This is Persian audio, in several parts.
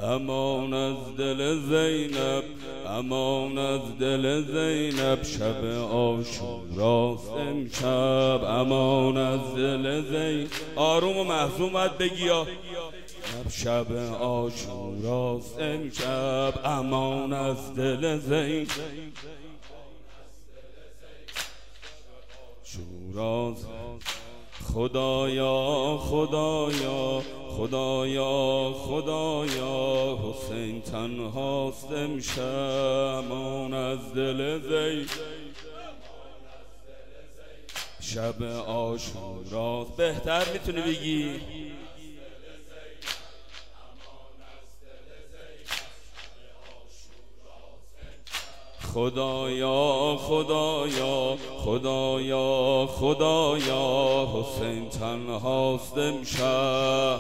امان از دل زینب، امان از دل زینب، شب عاشوراست امشب. امان از دل زینب، آروم و محزون باید بگی ها. شب عاشوراست امشب، امان از دل زینب، شوراست. خدایا خدایا خدایا خدایا، حسین تنهاست امشب، امان از دل زینب، شب عاشوراست. بهتر میتونی بگی خدایا خدایا خدایا خدایا، حسین تنهاست امشب.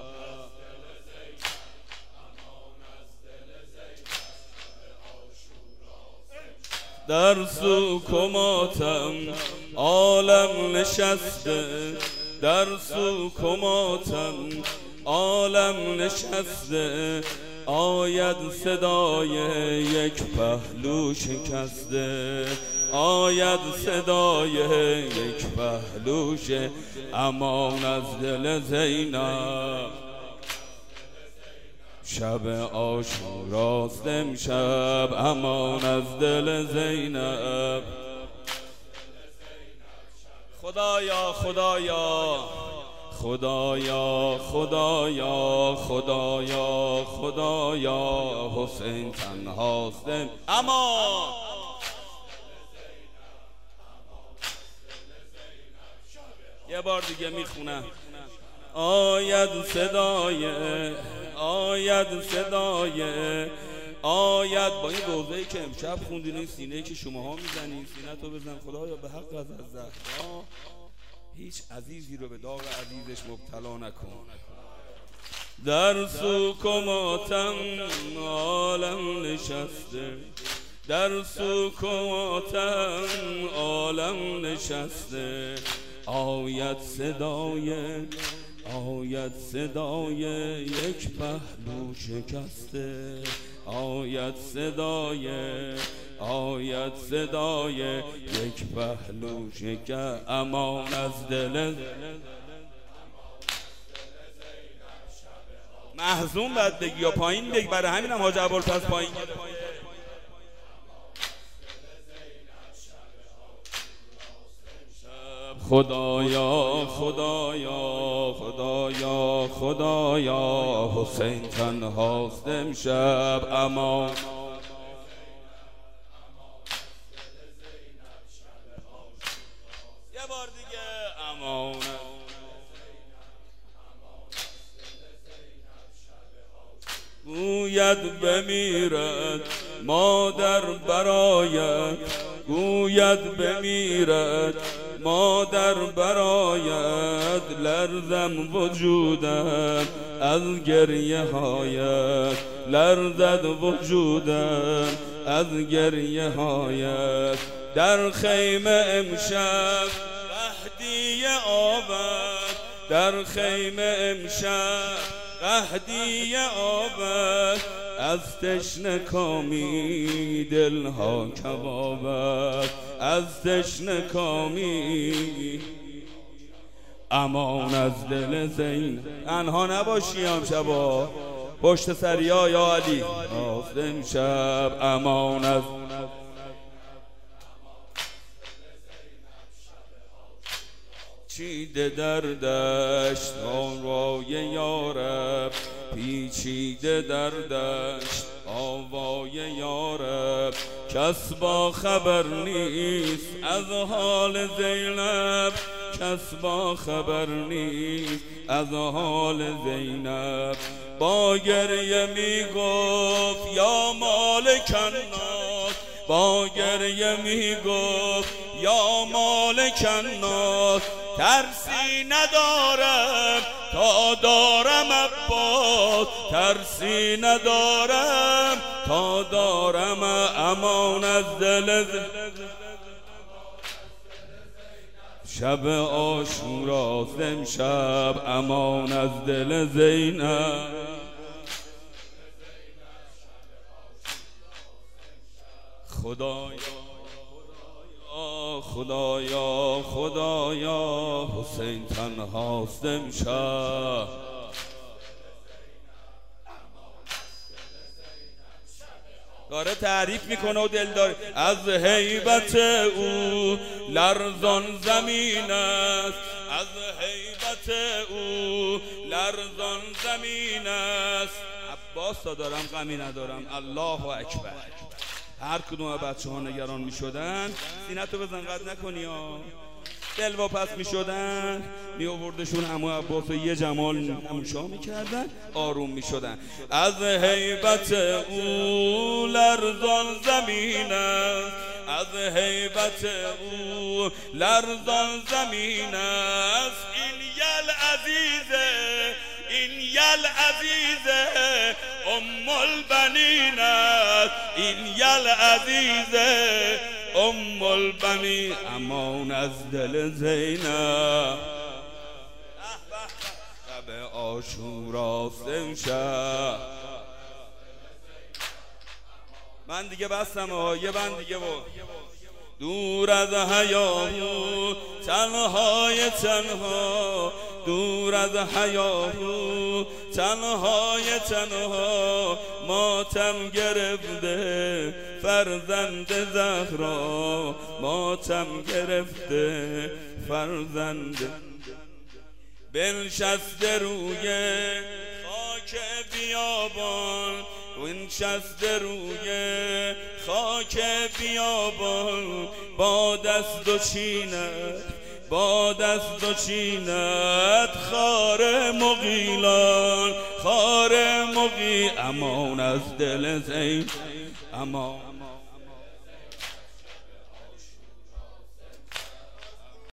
در سوک و ماتم عالم نشسته، در سوک و ماتم عالم نشسته، آید صدای یک پهلو شکسته، آید صدای یک پهلو شکسته. امان از دل زینب، شب عاشوراست امشب، امان از دل زینب. خدایا خدایا خدایا خدایا خدایا خدایا، حسین تنهاست اما یه بار دیگه میخونم. آید صدای، آید صدای، آید با این روزه‌ای که امشب خوندین، این سینه‌ای که شماها میزنین، سینه تو بزن خدایا به حق از زهرا هیچ عزیزی رو به داغ عزیزش مبتلا نکن. در سوک و ماتم عالم نشسته، در سوک و ماتم عالم نشسته، آید صدای، آید صدای یک پهلو شکسته، آید صدای، آید صدای یک پهلو شکسته. امان از دل محزون باید بگی یا پایین بگی، برای همین هم حاج ابوالفضل پایین گرفت. خدایا خدایا خدایا خدایا، حسین تنهاست امشب، امان. یه بار دیگه امان. گوید بمیرد مادر برایت، گوید بمیرد مادر برایت، لرزم وجودم از گریه هایت، لرزد وجودم از گریه هایت. در خیمه امشب قحطی آبد، در خیمه امشب قحطی آبد، از تشنه کامی دلها کبابد، از تشنه کامی. امان از دل زینب، تنها نباشی امشبا، پشت سریا یا علی راست امشب. امان از چیده در دشت آوای یارب، پیچیده در دشت آوای یارب، کس با خبر نیست از حال زینب، کس با خبر نیست از حال زینب. با گریه می گفت یا مالک الناس، با گریه می گفت یا مالک الناس، ترسی ندارم تا دارم عباس، ترسی ندارم تا دارم. امان از دل شب عاشوراست امشب، امان از دل زینب. خدایا خدایا حسین تنهاست امشب. داره تعریف میکنه و دلدار از هیبت او لرزان زمین است، از هیبت او لرزان زمین است. عباسا دارم غمی ندارم، الله اکبر. هر کدوم بچه ها نگران می شدن سینتو بزن قد نکنی ها، دل واپس می شدن می آوردشون عمو عباس و یه جمال نموشا می کردن، آروم می شدن. از هیبت او لرزان زمین است، از هیبت او لرزان زمین است. این یل عزیزه، این یل عزیزه ام البنین است، این یل عزیزه ام البنین. امان از دل زینب شب عاشوراست امشب. من دیگه بستم ها، یه بند دیگه بود. دور از حیاهو تنهای تنها، دور از حیاهو تنهای تنها، ماتم گرفته فرزند زهرا، ماتم گرفته فرزند. بنشسته روی خاک بیابان، بنشسته روی خاک بیابان، با دست و چینت، با دست و چینت خار مغیلان، خار مغی. امان از دل زین، امان